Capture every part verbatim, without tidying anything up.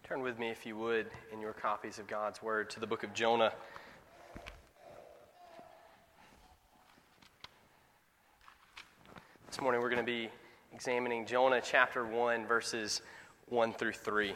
Turn with me, if you would, in your copies of God's Word to the book of Jonah. This morning we're going to be examining Jonah chapter one, verses one through three.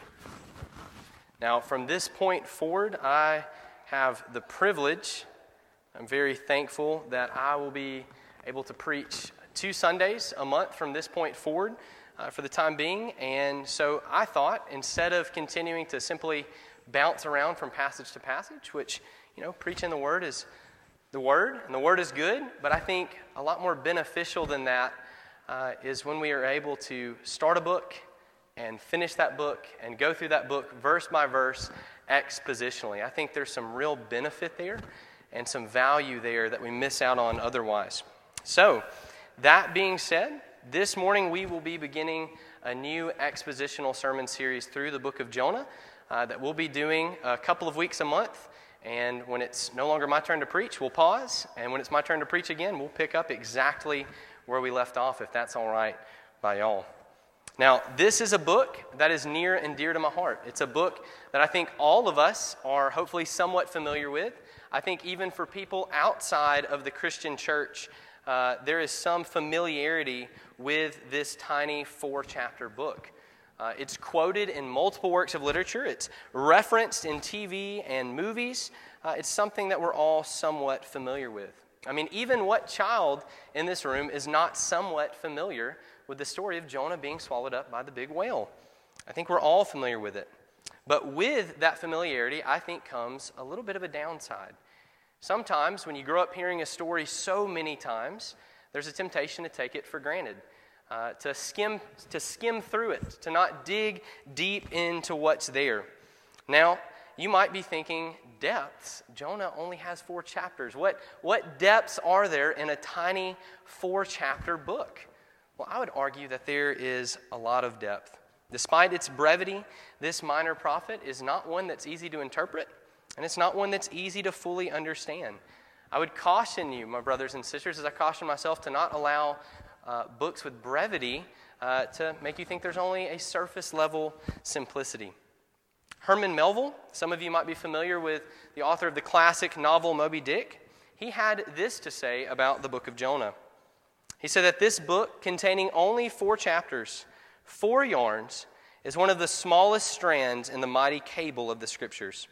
Now, from this point forward, I have the privilege, I'm very thankful that I will be able to preach two Sundays a month from this point forward. Uh, for the time being, and so I thought, instead of continuing to simply bounce around from passage to passage, which, you know, preaching the Word is the Word, and the Word is good, but I think a lot more beneficial than that uh, is when we are able to start a book and finish that book and go through that book verse by verse expositionally. I think there's some real benefit there and some value there that we miss out on otherwise. So, that being said, this morning we will be beginning a new expositional sermon series through the book of Jonah uh, that we'll be doing a couple of weeks a month. And when it's no longer my turn to preach, we'll pause. And when it's my turn to preach again, we'll pick up exactly where we left off, if that's all right by y'all. Now, this is a book that is near and dear to my heart. It's a book that I think all of us are hopefully somewhat familiar with. I think even for people outside of the Christian church, Uh, there is some familiarity with this tiny four-chapter book. Uh, it's quoted in multiple works of literature. It's referenced in T V and movies. Uh, it's something that we're all somewhat familiar with. I mean, even what child in this room is not somewhat familiar with the story of Jonah being swallowed up by the big whale? I think we're all familiar with it. But with that familiarity, I think comes a little bit of a downside. Sometimes, when you grow up hearing a story so many times, there's a temptation to take it for granted, uh, to skim to skim through it, to not dig deep into what's there. Now, you might be thinking, depths? Jonah only has four chapters. What, what depths are there in a tiny four-chapter book? Well, I would argue that there is a lot of depth. Despite its brevity, this minor prophet is not one that's easy to interpret, and it's not one that's easy to fully understand. I would caution you, my brothers and sisters, as I caution myself, to not allow uh, books with brevity uh, to make you think there's only a surface-level simplicity. Herman Melville, some of you might be familiar with the author of the classic novel Moby Dick. He had this to say about the book of Jonah. He said that this book, containing only four chapters, four yarns, is one of the smallest strands in the mighty cable of the Scriptures.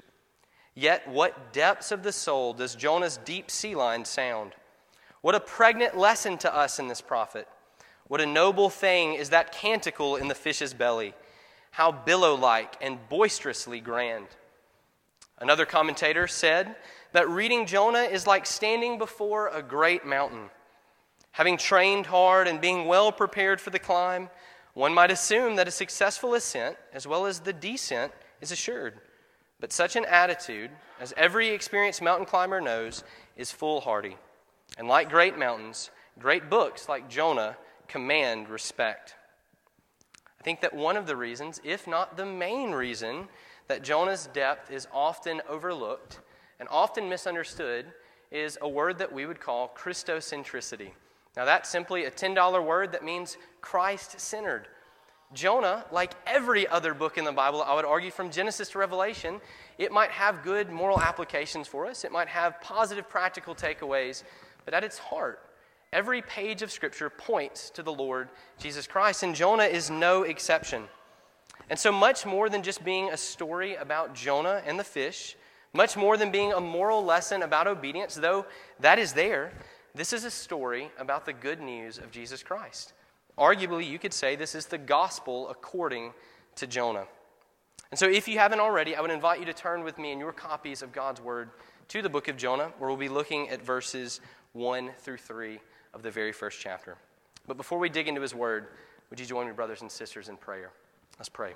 Yet what depths of the soul does Jonah's deep sea line sound? What a pregnant lesson to us in this prophet. What a noble thing is that canticle in the fish's belly. How billow-like and boisterously grand. Another commentator said that reading Jonah is like standing before a great mountain. Having trained hard and being well prepared for the climb, one might assume that a successful ascent, as well as the descent, is assured. But such an attitude, as every experienced mountain climber knows, is foolhardy. And like great mountains, great books like Jonah command respect. I think that one of the reasons, if not the main reason, that Jonah's depth is often overlooked and often misunderstood is a word that we would call Christocentricity. Now that's simply a ten dollar word that means Christ-centered. Jonah, like every other book in the Bible, I would argue from Genesis to Revelation, it might have good moral applications for us. It might have positive practical takeaways. But at its heart, every page of Scripture points to the Lord Jesus Christ. And Jonah is no exception. And so much more than just being a story about Jonah and the fish, much more than being a moral lesson about obedience, though that is there, this is a story about the good news of Jesus Christ. Arguably, you could say this is the gospel according to Jonah. And so if you haven't already, I would invite you to turn with me in your copies of God's Word to the book of Jonah, where we'll be looking at verses one through three of the very first chapter. But before we dig into his Word, would you join me, brothers and sisters, in prayer? Let's pray.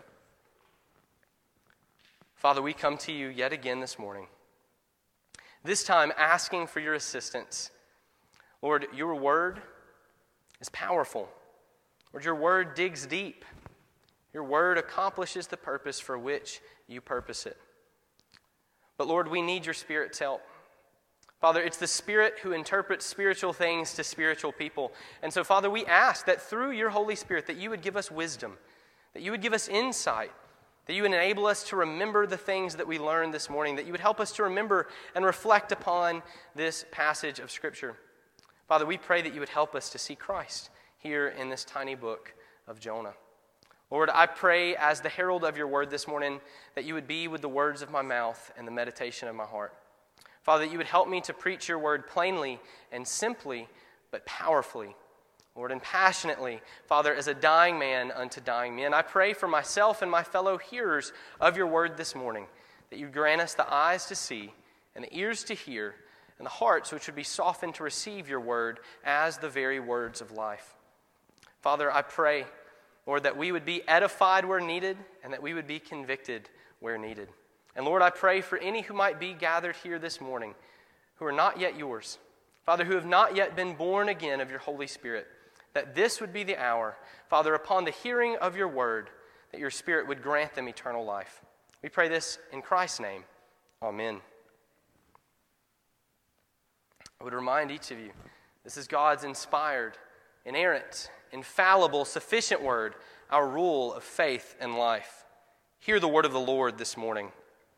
Father, we come to you yet again this morning, this time asking for your assistance. Lord, your Word is powerful. Lord, your word digs deep. Your word accomplishes the purpose for which you purpose it. But Lord, we need your Spirit's help. Father, it's the Spirit who interprets spiritual things to spiritual people. And so, Father, we ask that through your Holy Spirit that you would give us wisdom, that you would give us insight, that you would enable us to remember the things that we learned this morning, that you would help us to remember and reflect upon this passage of Scripture. Father, we pray that you would help us to see Christ here in this tiny book of Jonah. Lord, I pray as the herald of your word this morning that you would be with the words of my mouth and the meditation of my heart. Father, that you would help me to preach your word plainly and simply, but powerfully, Lord, and passionately, Father, as a dying man unto dying men. I pray for myself and my fellow hearers of your word this morning, that you grant us the eyes to see and the ears to hear and the hearts which would be softened to receive your word as the very words of life. Father, I pray, Lord, that we would be edified where needed and that we would be convicted where needed. And Lord, I pray for any who might be gathered here this morning who are not yet yours, Father, who have not yet been born again of your Holy Spirit, that this would be the hour, Father, upon the hearing of your word, that your Spirit would grant them eternal life. We pray this in Christ's name. Amen. I would remind each of you, this is God's inspired, inerrant, infallible, sufficient word, our rule of faith and life. Hear the word of the Lord this morning.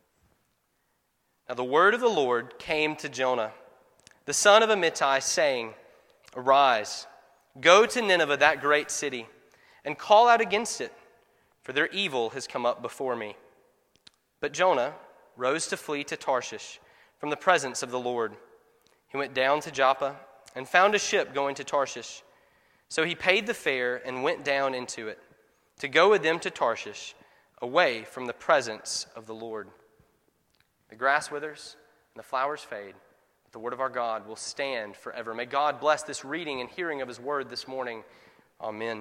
Now the word of the Lord came to Jonah, the son of Amittai, saying, Arise, go to Nineveh, that great city, and call out against it, for their evil has come up before me. But Jonah rose to flee to Tarshish from the presence of the Lord. He went down to Joppa and found a ship going to Tarshish. So he paid the fare and went down into it, to go with them to Tarshish, away from the presence of the Lord. The grass withers and the flowers fade, but the word of our God will stand forever. May God bless this reading and hearing of his word this morning. Amen.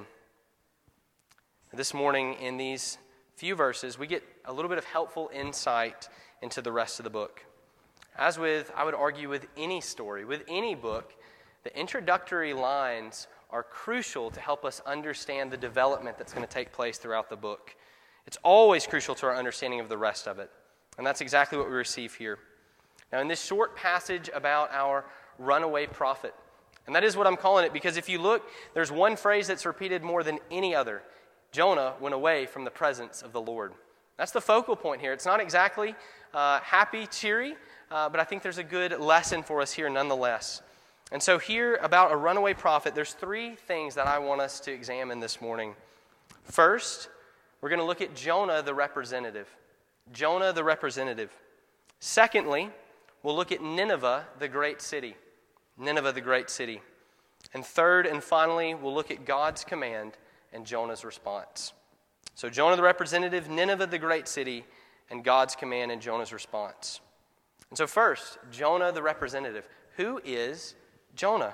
This morning, in these few verses, we get a little bit of helpful insight into the rest of the book. As with, I would argue, with any story, with any book, the introductory lines are crucial to help us understand the development that's going to take place throughout the book. It's always crucial to our understanding of the rest of it. And that's exactly what we receive here. Now, in this short passage about our runaway prophet, and that is what I'm calling it, because if you look, there's one phrase that's repeated more than any other. Jonah went away from the presence of the Lord. That's the focal point here. It's not exactly uh, happy, cheery, uh, but I think there's a good lesson for us here nonetheless. And so here, about a runaway prophet, there's three things that I want us to examine this morning. First, we're going to look at Jonah the representative. Jonah the representative. Secondly, we'll look at Nineveh, the great city. Nineveh, the great city. And third and finally, we'll look at God's command and Jonah's response. So Jonah the representative, Nineveh, the great city, and God's command and Jonah's response. And so first, Jonah the representative. Who is Jonah?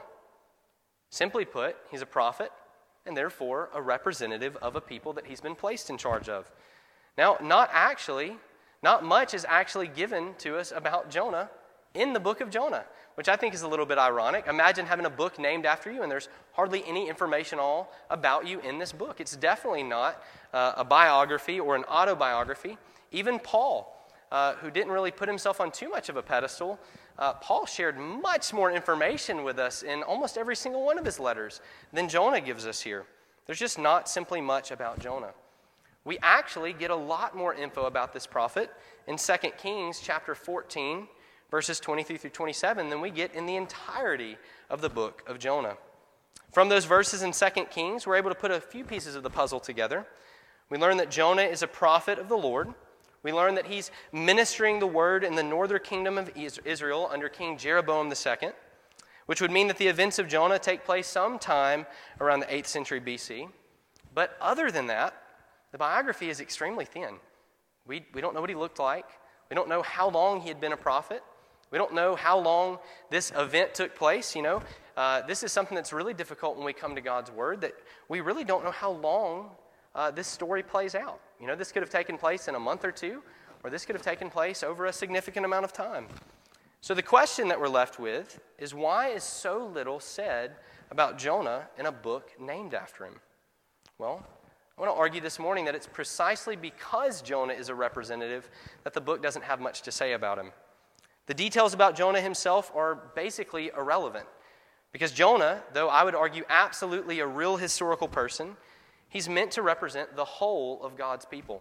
Simply put, he's a prophet and therefore a representative of a people that he's been placed in charge of. Now, not actually, not much is actually given to us about Jonah in the book of Jonah, which I think is a little bit ironic. Imagine having a book named after you and there's hardly any information all about you in this book. It's definitely not uh, a biography or an autobiography. Even Paul, uh, who didn't really put himself on too much of a pedestal, uh, Paul shared much more information with us in almost every single one of his letters than Jonah gives us here. There's just not simply much about Jonah. We actually get a lot more info about this prophet in Second Kings chapter fourteen, verses twenty-three through twenty-seven, than we get in the entirety of the book of Jonah. From those verses in Second Kings, we're able to put a few pieces of the puzzle together. We learn that Jonah is a prophet of the Lord. We learn that he's ministering the word in the northern kingdom of Israel under King Jeroboam the Second, which would mean that the events of Jonah take place sometime around the eighth century B C. But other than that, the biography is extremely thin. We, we don't know what he looked like. We don't know how long he had been a prophet. We don't know how long this event took place. You know, uh, this is something that's really difficult when we come to God's word, that we really don't know how long uh, this story plays out. You know, this could have taken place in a month or two, or this could have taken place over a significant amount of time. So the question that we're left with is, why is so little said about Jonah in a book named after him? Well, I want to argue this morning that it's precisely because Jonah is a representative that the book doesn't have much to say about him. The details about Jonah himself are basically irrelevant, because Jonah, though I would argue absolutely a real historical person, he's meant to represent the whole of God's people.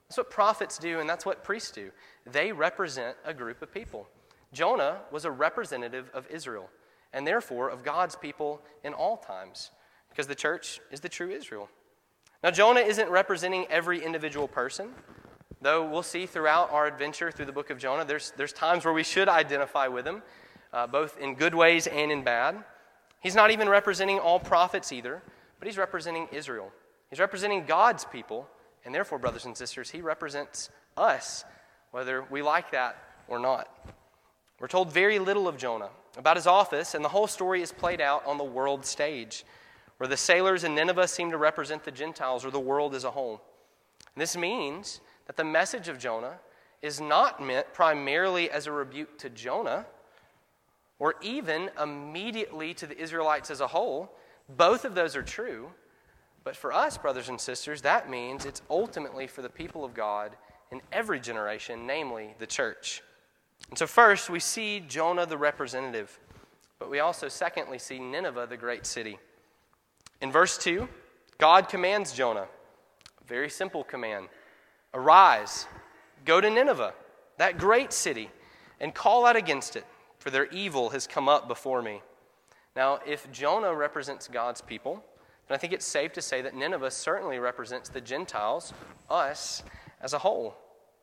That's what prophets do, and that's what priests do. They represent a group of people. Jonah was a representative of Israel, and therefore of God's people in all times, because the church is the true Israel. Now, Jonah isn't representing every individual person, though we'll see throughout our adventure through the book of Jonah, there's, there's times where we should identify with him, uh, both in good ways and in bad. He's not even representing all prophets either, but he's representing Israel. He's representing God's people, and therefore, brothers and sisters, he represents us, whether we like that or not. We're told very little of Jonah, about his office, and the whole story is played out on the world stage, where the sailors in Nineveh seem to represent the Gentiles or the world as a whole. And this means that the message of Jonah is not meant primarily as a rebuke to Jonah, or even immediately to the Israelites as a whole. Both of those are true. But for us, brothers and sisters, that means it's ultimately for the people of God in every generation, namely the church. And so first, we see Jonah the representative, but we also secondly see Nineveh the great city. In verse two, God commands Jonah, a very simple command, arise, go to Nineveh, that great city, and call out against it, for their evil has come up before me. Now, if Jonah represents God's people, then I think it's safe to say that Nineveh certainly represents the Gentiles, us as a whole.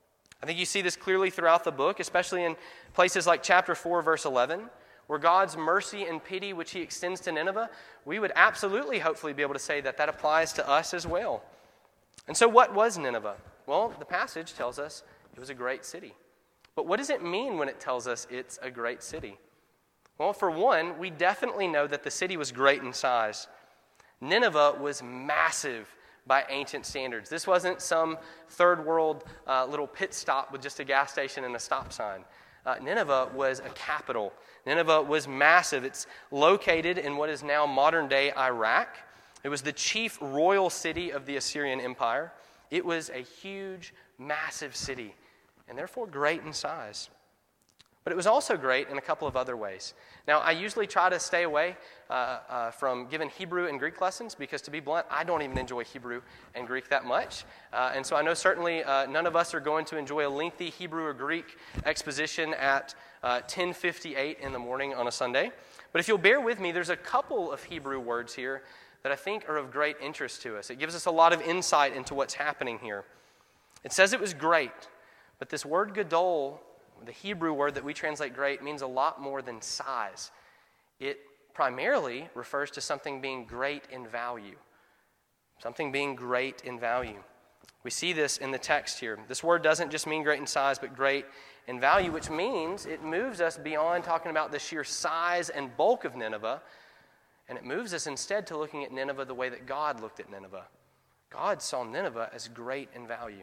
I think you see this clearly throughout the book, especially in places like chapter four, verse eleven, where God's mercy and pity, which he extends to Nineveh, we would absolutely, hopefully, be able to say that that applies to us as well. And so what was Nineveh? Well, the passage tells us it was a great city. But what does it mean when it tells us it's a great city? Well, for one, we definitely know that the city was great in size. Nineveh was massive by ancient standards. This wasn't some third world uh, little pit stop with just a gas station and a stop sign. Uh, Nineveh was a capital. Nineveh was massive. It's located in what is now modern-day Iraq. It was the chief royal city of the Assyrian Empire. It was a huge, massive city, and therefore great in size. But it was also great in a couple of other ways. Now, I usually try to stay away uh, uh, from giving Hebrew and Greek lessons because, to be blunt, I don't even enjoy Hebrew and Greek that much. Uh, and so I know certainly uh, none of us are going to enjoy a lengthy Hebrew or Greek exposition at uh, ten fifty-eight in the morning on a Sunday. But if you'll bear with me, there's a couple of Hebrew words here that I think are of great interest to us. It gives us a lot of insight into what's happening here. It says it was great, but this word gadol, the Hebrew word that we translate great, means a lot more than size. It primarily refers to something being great in value. Something being great in value. We see this in the text here. This word doesn't just mean great in size, but great in value, which means it moves us beyond talking about the sheer size and bulk of Nineveh, and it moves us instead to looking at Nineveh the way that God looked at Nineveh. God saw Nineveh as great in value.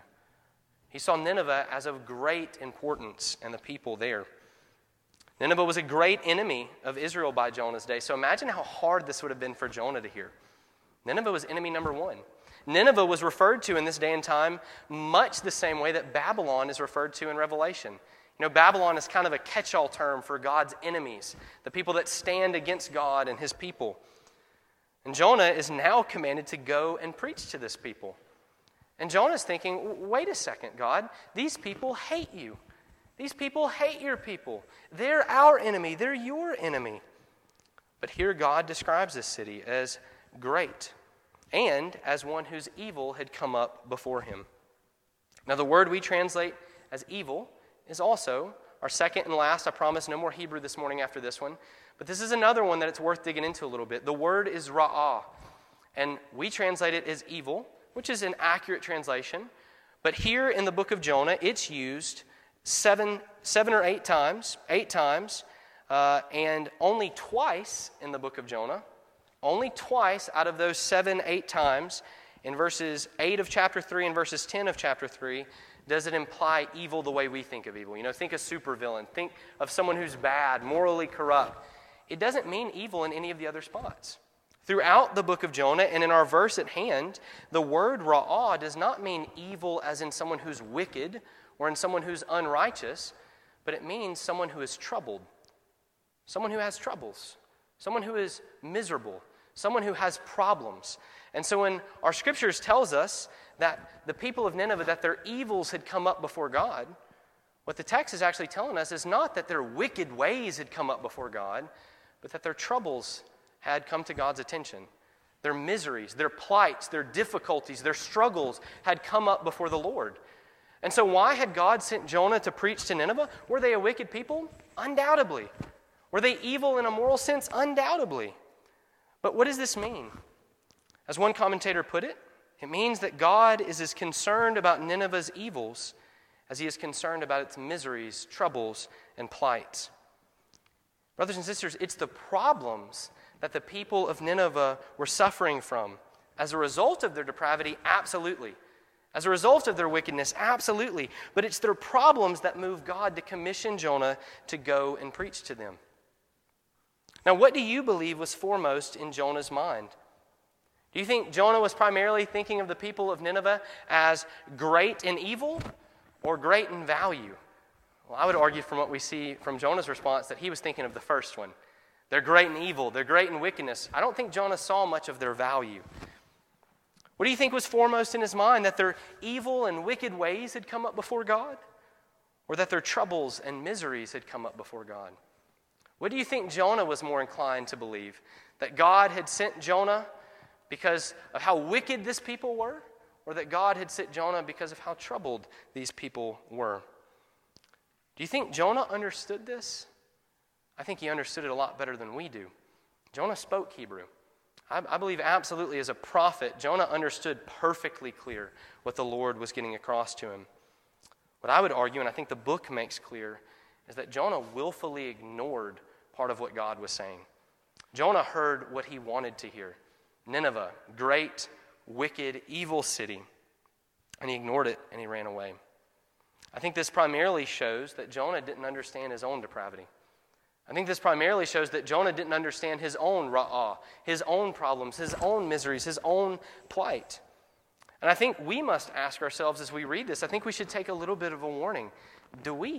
He saw Nineveh as of great importance and the people there. Nineveh was a great enemy of Israel by Jonah's day, so imagine how hard this would have been for Jonah to hear. Nineveh was enemy number one. Nineveh was referred to in this day and time much the same way that Babylon is referred to in Revelation. You know, Babylon is kind of a catch-all term for God's enemies, the people that stand against God and his people. And Jonah is now commanded to go and preach to this people. And Jonah's thinking, wait a second, God, these people hate you. These people hate your people. They're our enemy. They're your enemy. But here God describes this city as great and as one whose evil had come up before him. Now, the word we translate as evil is also our second and last. I promise no more Hebrew this morning after this one. But this is another one that it's worth digging into a little bit. The word is ra'ah. And we translate it as evil, which is an accurate translation. But here in the book of Jonah, it's used seven, seven or eight times, eight times, uh, and only twice in the book of Jonah, only twice out of those seven, eight times, in verses eight of chapter three and verses ten of chapter three, does it imply evil the way we think of evil. You know, think of supervillain, think of someone who's bad, morally corrupt. It doesn't mean evil in any of the other spots. Throughout the book of Jonah and in our verse at hand, the word ra'ah does not mean evil as in someone who's wicked or in someone who's unrighteous, but it means someone who is troubled, someone who has troubles, someone who is miserable, someone who has problems. And so when our scriptures tells us that the people of Nineveh, that their evils had come up before God, what the text is actually telling us is not that their wicked ways had come up before God, but that their troubles had come to God's attention. Their miseries, their plights, their difficulties, their struggles had come up before the Lord. And so why had God sent Jonah to preach to Nineveh? Were they a wicked people? Undoubtedly. Were they evil in a moral sense? Undoubtedly. But what does this mean? As one commentator put it, it means that God is as concerned about Nineveh's evils as he is concerned about its miseries, troubles, and plights. Brothers and sisters, it's the problems that the people of Nineveh were suffering from as a result of their depravity, absolutely. As a result of their wickedness, absolutely. But it's their problems that move God to commission Jonah to go and preach to them. Now, what do you believe was foremost in Jonah's mind? Do you think Jonah was primarily thinking of the people of Nineveh as great in evil or great in value? Well, I would argue from what we see from Jonah's response that he was thinking of the first one. They're great in evil. They're great in wickedness. I don't think Jonah saw much of their value. What do you think was foremost in his mind? That their evil and wicked ways had come up before God? Or that their troubles and miseries had come up before God? What do you think Jonah was more inclined to believe? That God had sent Jonah because of how wicked this people were? Or that God had sent Jonah because of how troubled these people were? Do you think Jonah understood this? I think he understood it a lot better than we do. Jonah spoke Hebrew. I, I believe absolutely as a prophet, Jonah understood perfectly clear what the Lord was getting across to him. What I would argue, and I think the book makes clear, is that Jonah willfully ignored part of what God was saying. Jonah heard what he wanted to hear. Nineveh, great, wicked, evil city. And he ignored it and he ran away. I think this primarily shows that Jonah didn't understand his own depravity. I think this primarily shows that Jonah didn't understand his own ra'ah, his own problems, his own miseries, his own plight. And I think we must ask ourselves as we read this, I think we should take a little bit of a warning. Do we?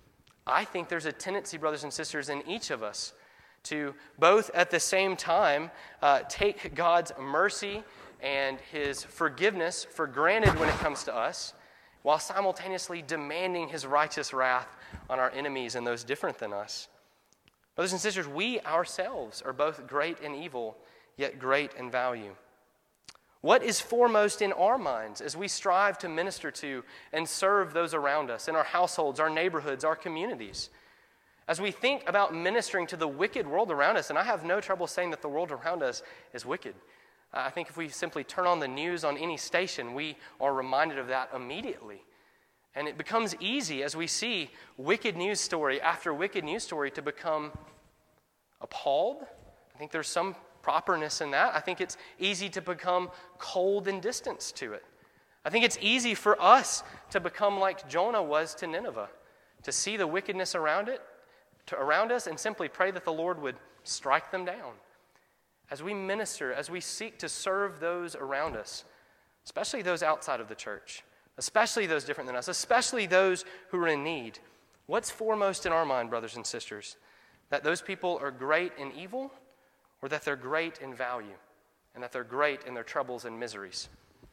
I think there's a tendency, brothers and sisters, in each of us to both at the same time uh, take God's mercy and his forgiveness for granted when it comes to us, while simultaneously demanding his righteous wrath on our enemies and those different than us. Brothers and sisters, we ourselves are both great in evil, yet great in value. What is foremost in our minds as we strive to minister to and serve those around us in our households, our neighborhoods, our communities? As we think about ministering to the wicked world around us, and I have no trouble saying that the world around us is wicked. I think if we simply turn on the news on any station, we are reminded of that immediately. And it becomes easy as we see wicked news story after wicked news story to become appalled. I think there's some properness in that. I think it's easy to become cold and distant to it. I think it's easy for us to become like Jonah was to Nineveh, to see the wickedness around it, to, around us, and simply pray that the Lord would strike them down. As we minister, as we seek to serve those around us, especially those outside of the church, especially those different than us, especially those who are in need, what's foremost in our mind, brothers and sisters? That those people are great in evil, or that they're great in value, and that they're great in their troubles and miseries?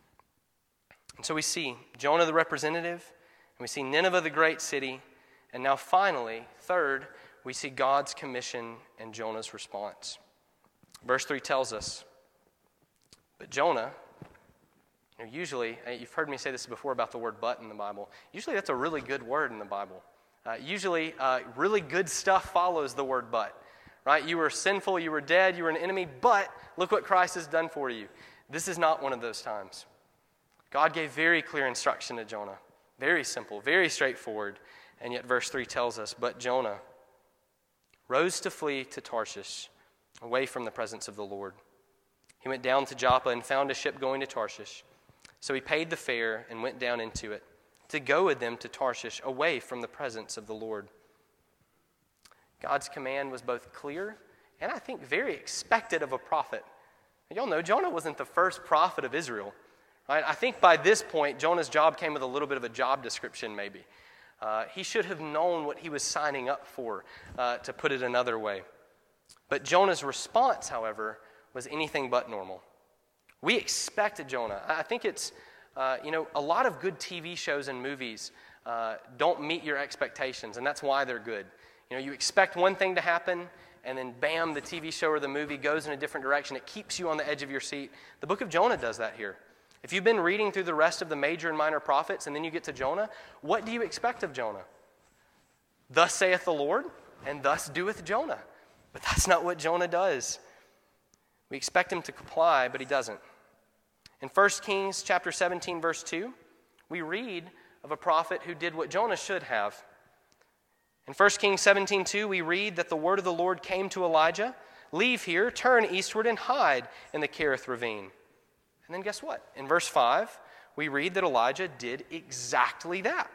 And so we see Jonah the representative, and we see Nineveh the great city, and now finally, third, we see God's commission and Jonah's response. Verse three tells us, but Jonah, you know, usually, you've heard me say this before about the word but in the Bible, usually that's a really good word in the Bible. Uh, usually, uh, really good stuff follows the word but, right? You were sinful, you were dead, you were an enemy, but look what Christ has done for you. This is not one of those times. God gave very clear instruction to Jonah. Very simple, very straightforward. And yet verse three tells us, but Jonah rose to flee to Tarshish, away from the presence of the Lord. He went down to Joppa and found a ship going to Tarshish. So he paid the fare and went down into it, to go with them to Tarshish, away from the presence of the Lord. God's command was both clear and I think very expected of a prophet. Y'all know Jonah wasn't the first prophet of Israel. Right? I think by this point, Jonah's job came with a little bit of a job description maybe. Uh, he should have known what he was signing up for, uh, to put it another way. But Jonah's response, however, was anything but normal. We expect Jonah. I think it's, uh, you know, a lot of good T V shows and movies uh, don't meet your expectations, and that's why they're good. You know, you expect one thing to happen, and then bam, the T V show or the movie goes in a different direction. It keeps you on the edge of your seat. The book of Jonah does that here. If you've been reading through the rest of the major and minor prophets, and then you get to Jonah, what do you expect of Jonah? Thus saith the Lord, and thus doeth Jonah. But that's not what Jonah does. We expect him to comply, but he doesn't. In First Kings chapter seventeen, verse two, we read of a prophet who did what Jonah should have. In First Kings seventeen two, we read that the word of the Lord came to Elijah, leave here, turn eastward, and hide in the Kerith ravine. And then guess what? In verse five, we read that Elijah did exactly that.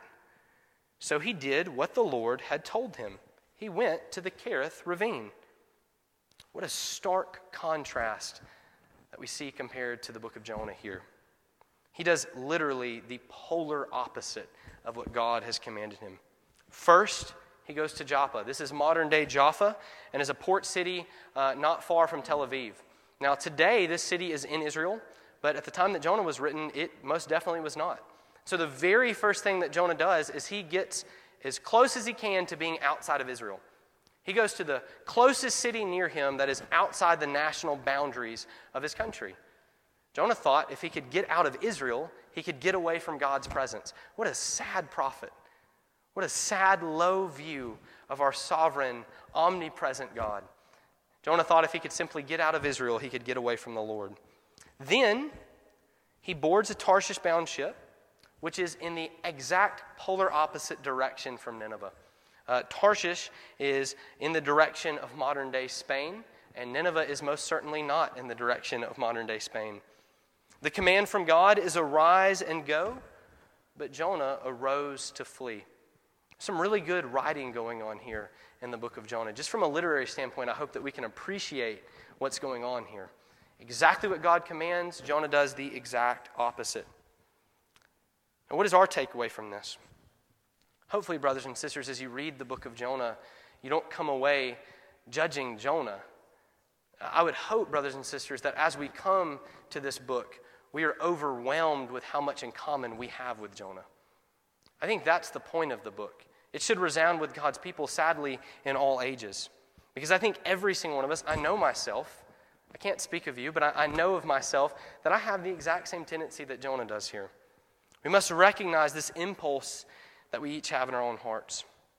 So he did what the Lord had told him. He went to the Kerith ravine. What a stark contrast that we see compared to the book of Jonah here. He does literally the polar opposite of what God has commanded him. First, he goes to Joppa. This is modern-day Jaffa and is a port city uh, not far from Tel Aviv. Now, today, this city is in Israel, but at the time that Jonah was written, it most definitely was not. So the very first thing that Jonah does is he gets as close as he can to being outside of Israel. He goes to the closest city near him that is outside the national boundaries of his country. Jonah thought if he could get out of Israel, he could get away from God's presence. What a sad prophet. What a sad, low view of our sovereign, omnipresent God. Jonah thought if he could simply get out of Israel, he could get away from the Lord. Then he boards a Tarshish-bound ship, which is in the exact polar opposite direction from Nineveh. Uh, Tarshish is in the direction of modern-day Spain, and Nineveh is most certainly not in the direction of modern-day Spain. The command from God is arise and go, but Jonah arose to flee. Some really good writing going on here in the book of Jonah. Just from a literary standpoint, I hope that we can appreciate what's going on here. Exactly what God commands, Jonah does the exact opposite. And what is our takeaway from this? Hopefully, brothers and sisters, as you read the book of Jonah, you don't come away judging Jonah. I would hope, brothers and sisters, that as we come to this book, we are overwhelmed with how much in common we have with Jonah. I think that's the point of the book. It should resound with God's people, sadly, in all ages. Because I think every single one of us, I know myself, I can't speak of you, but I, I know of myself that I have the exact same tendency that Jonah does here. We must recognize this impulse that we each have in our own hearts.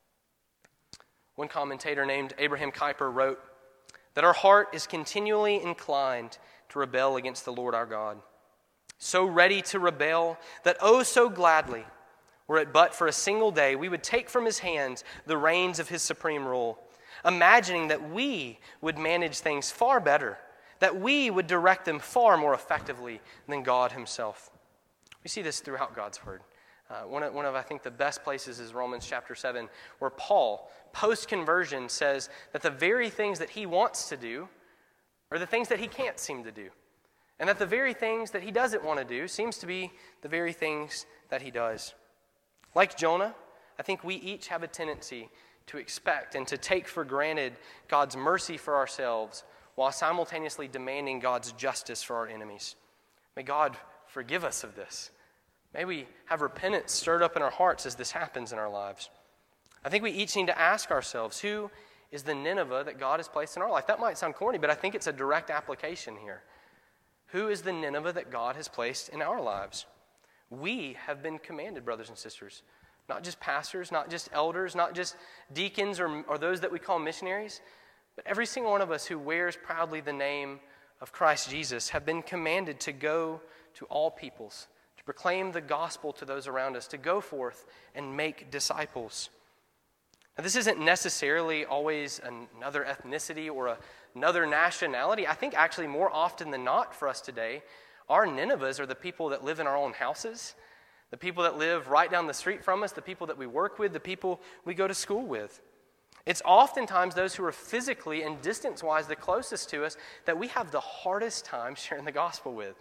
One commentator named Abraham Kuyper wrote that our heart is continually inclined to rebel against the Lord our God. So ready to rebel that oh so gladly, were it but for a single day, we would take from his hands the reins of his supreme rule, imagining that we would manage things far better, that we would direct them far more effectively than God himself. We see this throughout God's word. Uh, one, of, one of, I think, the best places is Romans chapter seven, where Paul, post-conversion, says that the very things that he wants to do are the things that he can't seem to do. And that the very things that he doesn't want to do seems to be the very things that he does. Like Jonah, I think we each have a tendency to expect and to take for granted God's mercy for ourselves while simultaneously demanding God's justice for our enemies. May God forgive us of this. May we have repentance stirred up in our hearts as this happens in our lives. I think we each need to ask ourselves, who is the Nineveh that God has placed in our life? That might sound corny, but I think it's a direct application here. Who is the Nineveh that God has placed in our lives? We have been commanded, brothers and sisters, not just pastors, not just elders, not just deacons or, or those that we call missionaries, but every single one of us who wears proudly the name of Christ Jesus have been commanded to go to all peoples, to proclaim the gospel to those around us, to go forth and make disciples. Now, this isn't necessarily always another ethnicity or a, another nationality. I think actually more often than not for us today, our Ninevehs are the people that live in our own houses, the people that live right down the street from us, the people that we work with, the people we go to school with. It's oftentimes those who are physically and distance-wise the closest to us that we have the hardest time sharing the gospel with.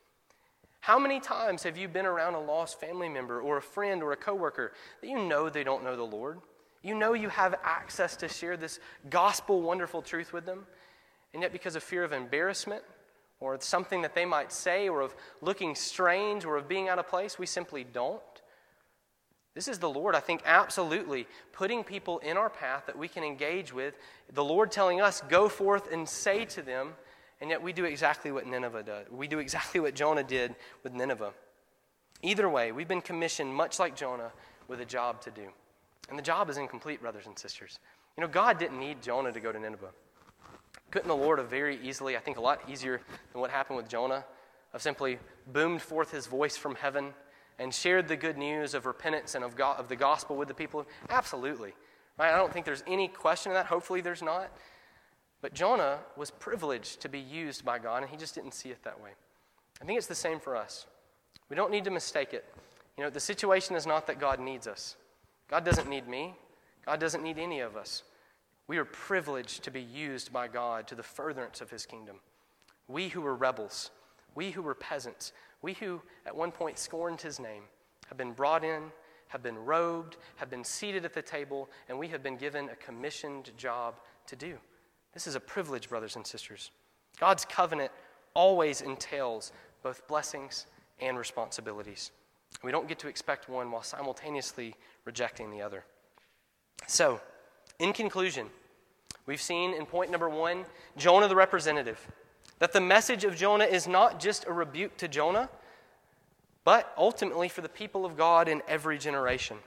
How many times have you been around a lost family member or a friend or a coworker that you know they don't know the Lord? You know you have access to share this gospel wonderful truth with them, and yet because of fear of embarrassment or something that they might say, or of looking strange, or of being out of place. We simply don't. This is the Lord, I think, absolutely putting people in our path that we can engage with. The Lord telling us, go forth and say to them, and yet we do exactly what Nineveh does. We do exactly what Jonah did with Nineveh. Either way, we've been commissioned, much like Jonah, with a job to do. And the job is incomplete, brothers and sisters. You know, God didn't need Jonah to go to Nineveh. Couldn't the Lord have very easily, I think a lot easier than what happened with Jonah, have simply boomed forth his voice from heaven and shared the good news of repentance and of, God, of the gospel with the people? Absolutely. Right? I don't think there's any question of that. Hopefully there's not. But Jonah was privileged to be used by God, and he just didn't see it that way. I think it's the same for us. We don't need to mistake it. You know, the situation is not that God needs us. God doesn't need me. God doesn't need any of us. We are privileged to be used by God to the furtherance of his kingdom. We who were rebels, we who were peasants, we who at one point scorned his name, have been brought in, have been robed, have been seated at the table, and we have been given a commissioned job to do. This is a privilege, brothers and sisters. God's covenant always entails both blessings and responsibilities. We don't get to expect one while simultaneously rejecting the other. So, in conclusion, we've seen in point number one, Jonah the representative, that the message of Jonah is not just a rebuke to Jonah, but ultimately for the people of God in every generation.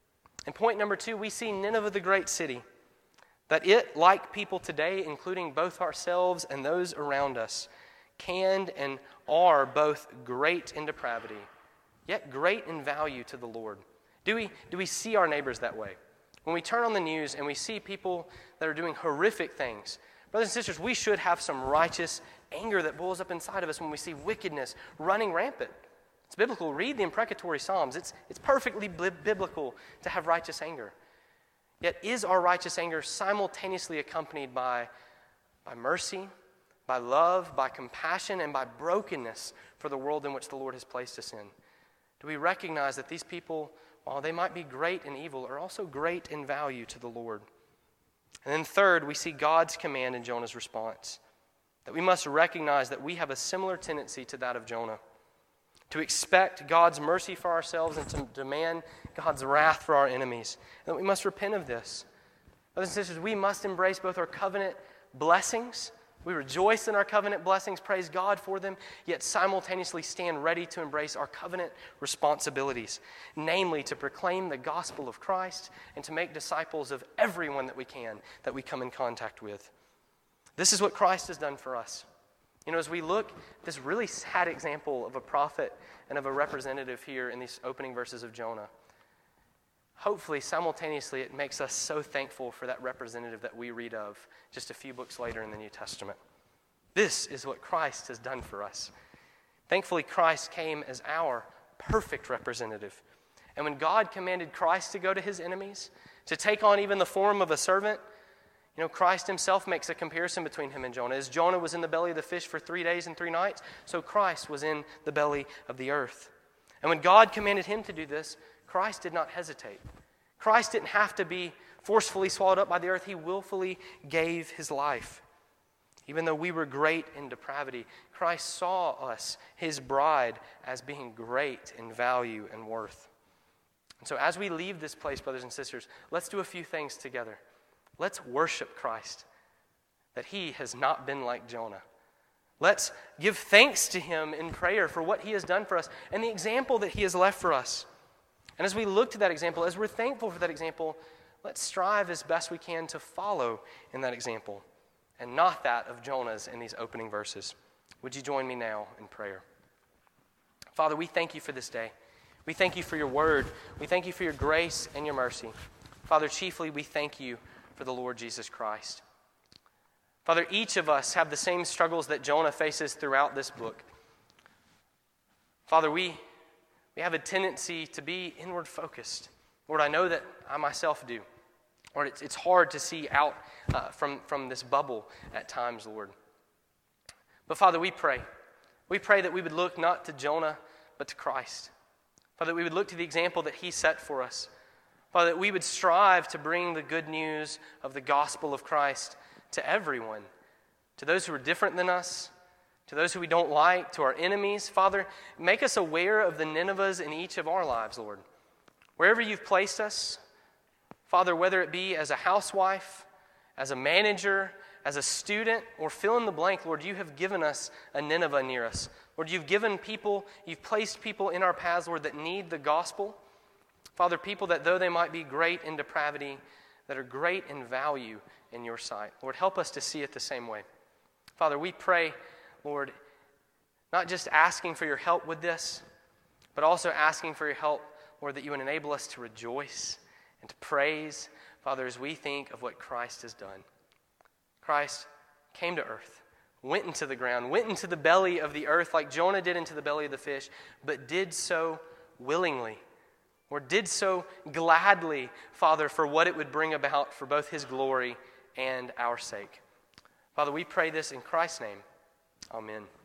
In point number two, we see Nineveh the great city, that it, like people today, including both ourselves and those around us, can and are both great in depravity, yet great in value to the Lord. Do we, do we see our neighbors that way? When we turn on the news and we see people that are doing horrific things, brothers and sisters, we should have some righteous anger that boils up inside of us when we see wickedness running rampant. It's biblical. Read the imprecatory Psalms. It's, it's perfectly bi- biblical to have righteous anger. Yet is our righteous anger simultaneously accompanied by, by mercy, by love, by compassion, and by brokenness for the world in which the Lord has placed us in? Do we recognize that these people, while they might be great in evil, are also great in value to the Lord? And then third, we see God's command in Jonah's response, that we must recognize that we have a similar tendency to that of Jonah, to expect God's mercy for ourselves and to demand God's wrath for our enemies, and that we must repent of this. Brothers and sisters, we must embrace both our covenant blessings. We rejoice in our covenant blessings, praise God for them, yet simultaneously stand ready to embrace our covenant responsibilities, namely to proclaim the gospel of Christ and to make disciples of everyone that we can, that we come in contact with. This is what Christ has done for us. You know, as we look at this really sad example of a prophet and of a representative here in these opening verses of Jonah, hopefully, simultaneously, it makes us so thankful for that representative that we read of just a few books later in the New Testament. This is what Christ has done for us. Thankfully, Christ came as our perfect representative. And when God commanded Christ to go to his enemies, to take on even the form of a servant, you know, Christ himself makes a comparison between him and Jonah. As Jonah was in the belly of the fish for three days and three nights, so Christ was in the belly of the earth. And when God commanded him to do this, Christ did not hesitate. Christ didn't have to be forcefully swallowed up by the earth. He willfully gave his life. Even though we were great in depravity, Christ saw us, his bride, as being great in value and worth. And so as we leave this place, brothers and sisters, let's do a few things together. Let's worship Christ, that he has not been like Jonah. Let's give thanks to him in prayer for what he has done for us and the example that he has left for us. And as we look to that example, as we're thankful for that example, let's strive as best we can to follow in that example and not that of Jonah's in these opening verses. Would you join me now in prayer? Father, we thank you for this day. We thank you for your word. We thank you for your grace and your mercy. Father, chiefly we thank you for the Lord Jesus Christ. Father, each of us have the same struggles that Jonah faces throughout this book. Father, we, we have a tendency to be inward focused. Lord, I know that I myself do. Lord, it's, it's hard to see out uh, from, from this bubble at times, Lord. But Father, we pray. We pray that we would look not to Jonah, but to Christ. Father, that we would look to the example that he set for us. Father, that we would strive to bring the good news of the gospel of Christ to everyone, to those who are different than us, to those who we don't like, to our enemies. Father, make us aware of the Ninevehs in each of our lives, Lord. Wherever you've placed us, Father, whether it be as a housewife, as a manager, as a student, or fill in the blank, Lord, you have given us a Nineveh near us. Lord, you've given people, you've placed people in our paths, Lord, that need the gospel. Father, people that though they might be great in depravity, that are great in value in your sight. Lord, help us to see it the same way. Father, we pray, Lord, not just asking for your help with this, but also asking for your help, Lord, that you would enable us to rejoice and to praise, Father, as we think of what Christ has done. Christ came to earth, went into the ground, went into the belly of the earth like Jonah did into the belly of the fish, but did so willingly, or did so gladly, Father, for what it would bring about for both his glory and our sake. Father, we pray this in Christ's name. Amen.